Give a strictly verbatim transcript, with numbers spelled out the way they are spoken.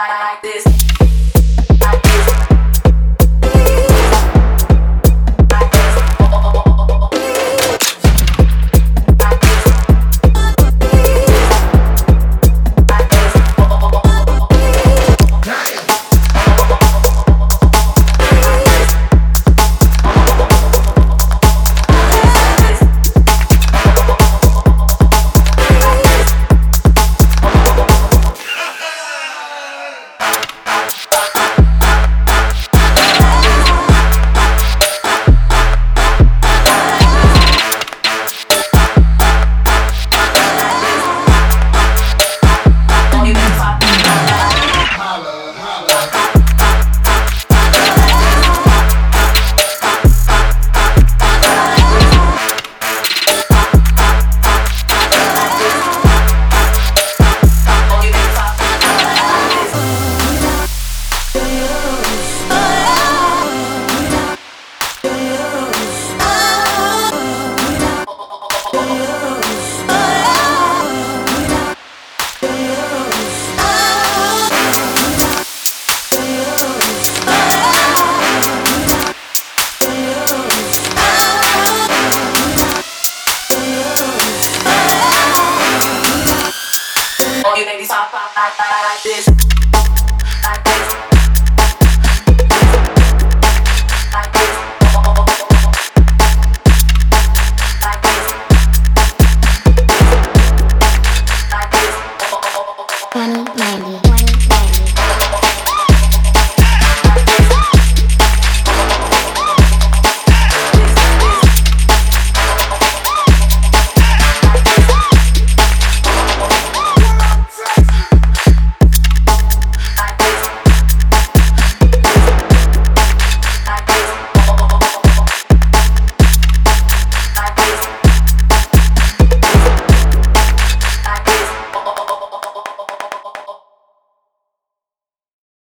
like this. Like this. Like this. Oh, oh, oh, oh, oh, oh. Like this. Like this. Oh, oh, oh, oh, oh, oh. All you ladies pop, pop, like, like, like this.